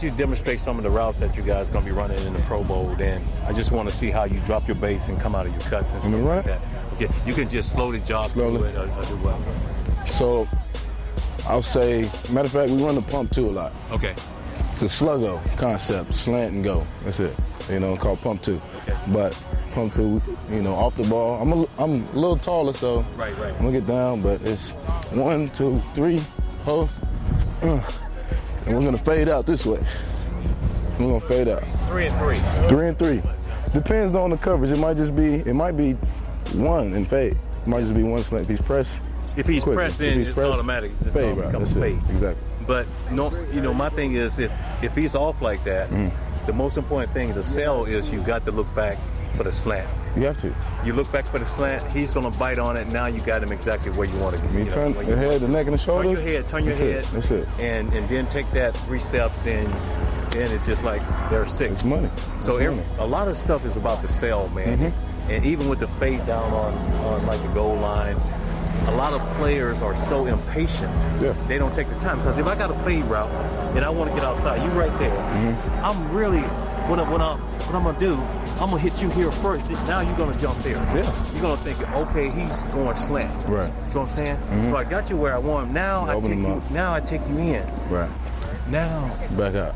you demonstrate some of the routes that you guys going to be running in the Pro Bowl, then I just want to see how you drop your base and come out of your cuts and stuff like that. Okay, you can just slowly jog through it or do what? So I'll say, matter of fact, we run the pump two a lot. Okay. It's a sluggo concept, slant and go. That's it. You know, called pump two. Okay. But pump two, you know, off the ball. I'm a little taller, so right. I'm gonna get down. But it's 1, 2, 3, post, and we're gonna fade out this way. We're gonna fade out. 3 and 3. 3 and 3. Depends on the coverage. It might be one and fade. It might just be one slant. If he's pressed. If he's pressed, then it's automatic. It's fade, right? That's fade. It. Exactly. But no, you know, my thing is if he's off like that, the most important thing to sell is you got to look back for the slant. You have to. You look back for the slant. He's gonna bite on it. Now you got him exactly where you want to get. You turn your head, the neck, and the shoulders. Turn your head. That's it. And then take that 3 steps, and then it's just like there are 6. It's money. So a lot of stuff is about the sell, man. And even with the fade down on like the goal line, a lot of players are so impatient. Yeah. They don't take the time, because if I got a fade route and I want to get outside, you right there. I'm really what I'm gonna do. I'm gonna hit you here first. Now you're gonna jump there. Yeah. You're gonna think, okay, he's going slant. Right. See what I'm saying? So I got you where I want him. Now I take you in. Right. Now back out.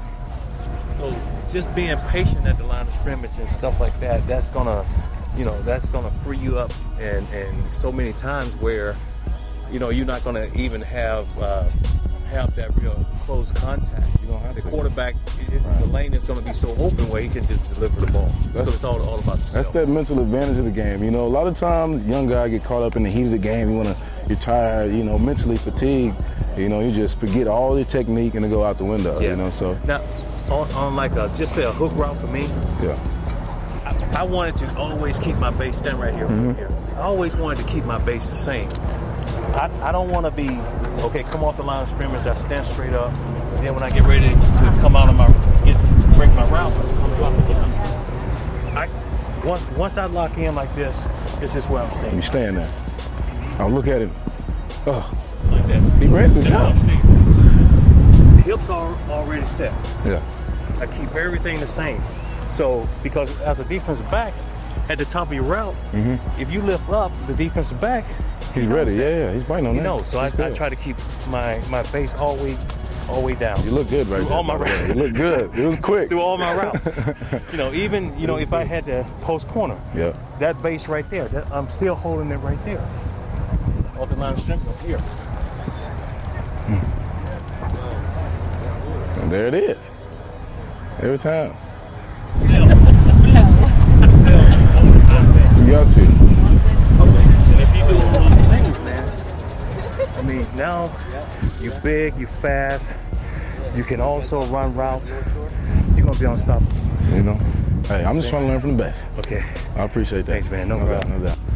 So just being patient at the line of scrimmage and stuff like that, that's gonna free you up and so many times where, you know, you're not gonna even have that real close contact. You don't have the quarterback. The lane is gonna be so open where he can just deliver the ball. So it's all about the That's that mental advantage of the game. You know, a lot of times young guys get caught up in the heat of the game. You're tired. You know, mentally fatigued. You know, you just forget all your technique and it go out the window. Yeah. You know, so now on like just say a hook route for me. Yeah. I wanted to always keep my base, stand right here, I always wanted to keep my base the same. I don't want to be, okay, come off the line of scrimmage, I stand straight up, and then when I get ready to come out of break my route, I'm dropping down. Once I lock in like this is where I'm staying. You stand there. I'll look at it. Like that. Be ready to go. The hips are already set. Yeah. I keep everything the same. So, because as a defensive back, at the top of your route, if you lift up the defensive back, he's ready. Yeah, he's biting on that. You know, so I try to keep my base all the way down. You look good right there. All my routes. You look good. It was quick. Through all my routes. You know, even, you know, if I had to post corner, that base right there, I'm still holding it right there. Off the line of scrimmage up here. And there it is. Every time. You got to. And if you do all these things, man, I mean, now you're big, you're fast, you can also run routes, you're going to be unstoppable. You know? Hey, I'm just trying to learn from the best. Okay. I appreciate that. Thanks, man. No problem. No doubt.